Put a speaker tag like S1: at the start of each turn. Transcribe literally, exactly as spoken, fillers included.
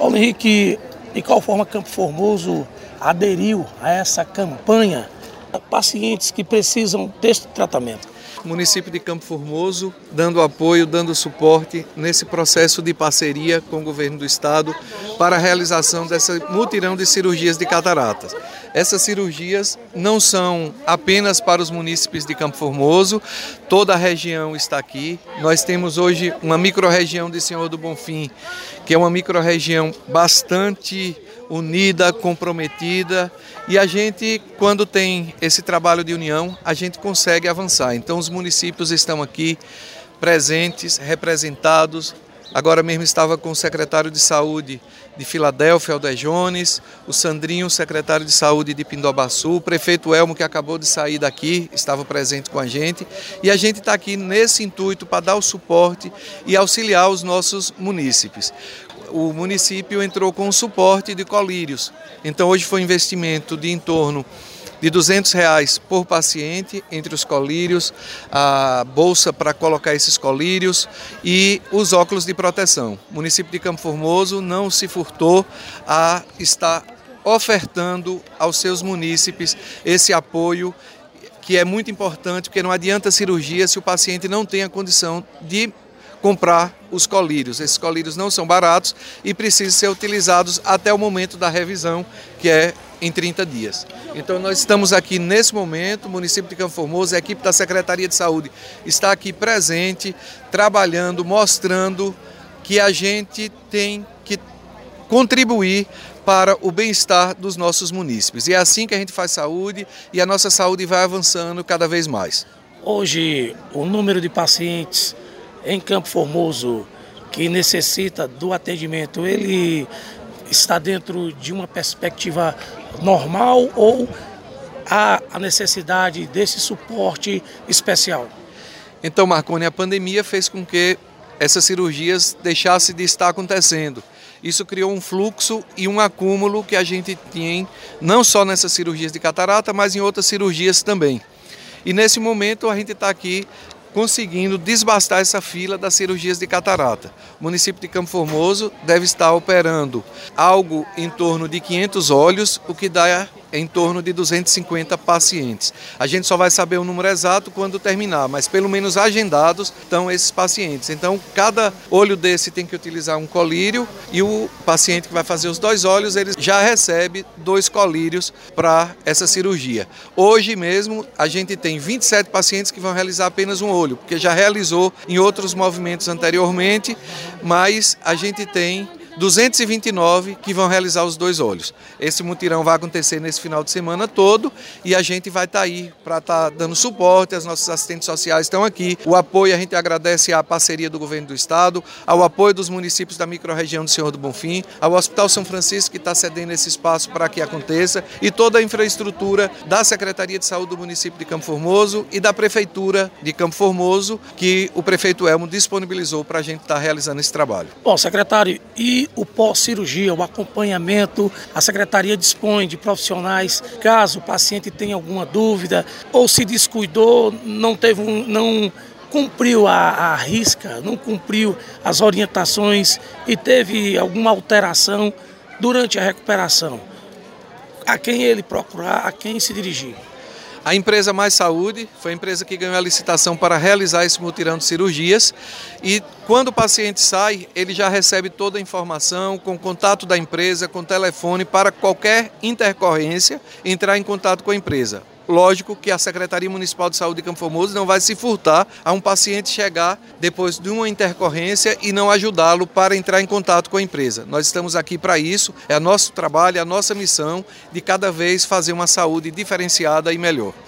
S1: Paulo Henrique, de qual forma Campo Formoso aderiu a essa campanha a pacientes que precisam deste tratamento?
S2: O município de Campo Formoso dando apoio, dando suporte nesse processo de parceria com o governo do estado para a realização dessa mutirão de cirurgias de cataratas. Essas cirurgias não são apenas para os munícipes de Campo Formoso, toda a região está aqui. Nós temos hoje uma microrregião de Senhor do Bonfim, que é uma microrregião bastante unida, comprometida, e a gente, quando tem esse trabalho de união, a gente consegue avançar. Então os municípios estão aqui presentes, representados. Agora mesmo estava com o secretário de Saúde de Filadélfia, Alder Jones, o Sandrinho, secretário de Saúde de Pindobaçu, o prefeito Elmo, que acabou de sair daqui, estava presente com a gente, e a gente está aqui nesse intuito para dar o suporte e auxiliar os nossos munícipes. O município entrou com o suporte de colírios, então hoje foi um investimento de em torno de duzentos reais por paciente, entre os colírios, a bolsa para colocar esses colírios e os óculos de proteção. O município de Campo Formoso não se furtou a estar ofertando aos seus munícipes esse apoio, que é muito importante, porque não adianta cirurgia se o paciente não tem a condição de comprar os colírios. Esses colírios não são baratos e precisam ser utilizados até o momento da revisão, que é em trinta dias. Então nós estamos aqui nesse momento, o município de Campo Formoso, a equipe da Secretaria de Saúde está aqui presente, trabalhando, mostrando que a gente tem que contribuir para o bem-estar dos nossos munícipes. E é assim que a gente faz saúde e a nossa saúde vai avançando cada vez mais.
S1: Hoje, o número de pacientes em Campo Formoso que necessita do atendimento, ele está dentro de uma perspectiva normal ou há a necessidade desse suporte especial?
S2: Então, Marconi, a pandemia fez com que essas cirurgias deixassem de estar acontecendo. Isso criou um fluxo e um acúmulo que a gente tem, não só nessas cirurgias de catarata, mas em outras cirurgias também. E nesse momento a gente está aqui conseguindo desbastar essa fila das cirurgias de catarata. O município de Campo Formoso deve estar operando algo em torno de quinhentos olhos, o que dá em torno de duzentos e cinquenta pacientes. A gente só vai saber o número exato quando terminar, mas pelo menos agendados estão esses pacientes. Então, cada olho desse tem que utilizar um colírio e o paciente que vai fazer os dois olhos, ele já recebe dois colírios para essa cirurgia. Hoje mesmo, a gente tem vinte e sete pacientes que vão realizar apenas um olho, porque já realizou em outros movimentos anteriormente, mas a gente tem duzentos e vinte e nove que vão realizar os dois olhos. Esse mutirão vai acontecer nesse final de semana todo e a gente vai estar aí para estar dando suporte, as nossas assistentes sociais estão aqui. O apoio, a gente agradece à parceria do governo do estado, ao apoio dos municípios da microrregião do Senhor do Bonfim, ao Hospital São Francisco, que está cedendo esse espaço para que aconteça, e toda a infraestrutura da Secretaria de Saúde do município de Campo Formoso e da Prefeitura de Campo Formoso, que o prefeito Elmo disponibilizou para a gente estar realizando esse trabalho.
S1: Bom, secretário, e o pós-cirurgia, o acompanhamento, a Secretaria dispõe de profissionais, caso o paciente tenha alguma dúvida ou se descuidou, não teve um, não cumpriu a, a risca, não cumpriu as orientações e teve alguma alteração durante a recuperação. A quem ele procurar, a quem se dirigir?
S2: A empresa Mais Saúde foi a empresa que ganhou a licitação para realizar esse mutirão de cirurgias e quando o paciente sai, ele já recebe toda a informação com contato da empresa, com telefone, para qualquer intercorrência entrar em contato com a empresa. Lógico que a Secretaria Municipal de Saúde de Campo Formoso não vai se furtar a um paciente chegar depois de uma intercorrência e não ajudá-lo para entrar em contato com a empresa. Nós estamos aqui para isso, é o nosso trabalho, é a nossa missão de cada vez fazer uma saúde diferenciada e melhor.